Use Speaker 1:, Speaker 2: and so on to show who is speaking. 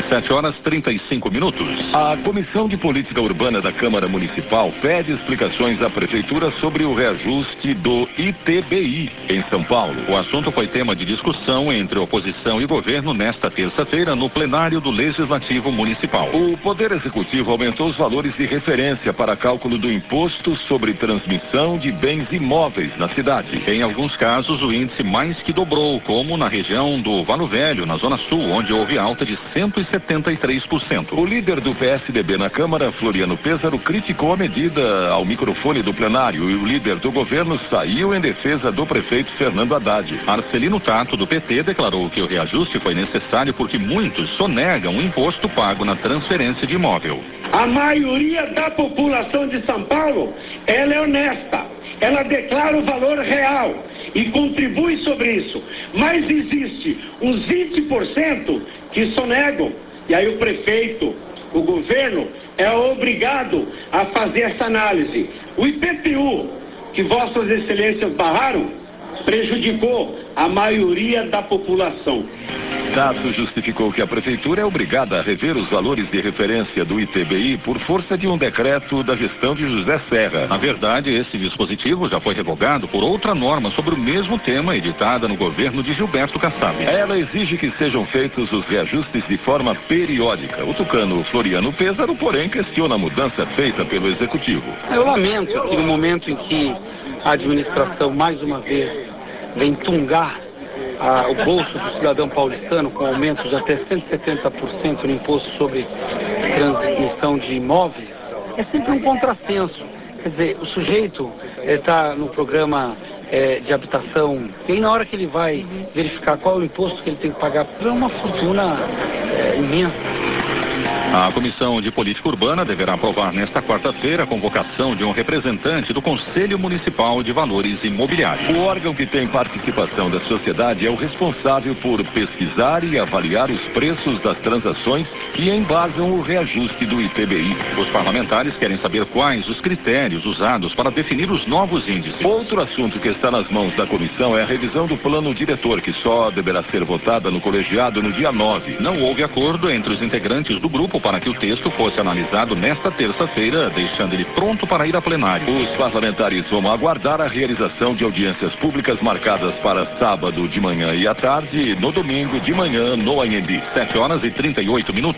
Speaker 1: 7h35.
Speaker 2: A Comissão de Política Urbana da Câmara Municipal pede explicações à Prefeitura sobre o reajuste do ITBI em São Paulo.
Speaker 1: O assunto foi tema de discussão entre oposição e governo nesta terça-feira no plenário do Legislativo Municipal.
Speaker 2: O Poder Executivo aumentou os valores de referência para cálculo do imposto sobre transmissão de bens imóveis na cidade.
Speaker 1: Em alguns casos, o índice mais que dobrou, como na região do Valo Velho, na Zona Sul, onde houve alta de 173%.
Speaker 2: O líder do PSDB na Câmara, Floriano Pêssaro, criticou a medida ao microfone do plenário e o líder do governo saiu em defesa do prefeito Fernando Haddad.
Speaker 1: Marcelino Tato, do PT, declarou que o reajuste foi necessário porque muitos sonegam o imposto pago na transferência de imóvel.
Speaker 3: A maioria da população de São Paulo, ela é honesta, ela declara o valor real e contribui sobre isso, mas existe uns 20% que sonegam, e aí o prefeito, o governo é obrigado a fazer essa análise. O IPTU, que vossas excelências barraram, prejudicou a maioria da população.
Speaker 2: Tato justificou que a Prefeitura é obrigada a rever os valores de referência do ITBI por força de um decreto da gestão de José Serra.
Speaker 1: Na verdade, esse dispositivo já foi revogado por outra norma sobre o mesmo tema editada no governo de Gilberto Kassab.
Speaker 2: Ela exige que sejam feitos os reajustes de forma periódica. O tucano Floriano Pêssaro, porém, questiona a mudança feita pelo Executivo.
Speaker 4: Eu lamento que no momento em que a administração, mais uma vez, vem tungar o bolso do cidadão paulistano com aumento de até 170% no imposto sobre transmissão de imóveis, é sempre um contrassenso. Quer dizer, o sujeito está no programa de habitação e aí na hora que ele vai verificar qual é o imposto que ele tem que pagar, é uma fortuna imensa.
Speaker 1: A Comissão de Política Urbana deverá aprovar nesta quarta-feira a convocação de um representante do Conselho Municipal de Valores Imobiliários.
Speaker 2: O órgão que tem participação da sociedade é o responsável por pesquisar e avaliar os preços das transações que embasam o reajuste do ITBI.
Speaker 1: Os parlamentares querem saber quais os critérios usados para definir os novos índices.
Speaker 2: Outro assunto que está nas mãos da comissão é a revisão do plano diretor, que só deverá ser votada no colegiado no dia 9.
Speaker 1: Não houve acordo entre os integrantes do grupo para que o texto fosse analisado nesta terça-feira, deixando ele pronto para ir a plenário.
Speaker 2: Os parlamentares vão aguardar a realização de audiências públicas marcadas para sábado de manhã e à tarde e no domingo de manhã no Anhembi.
Speaker 1: 7h38.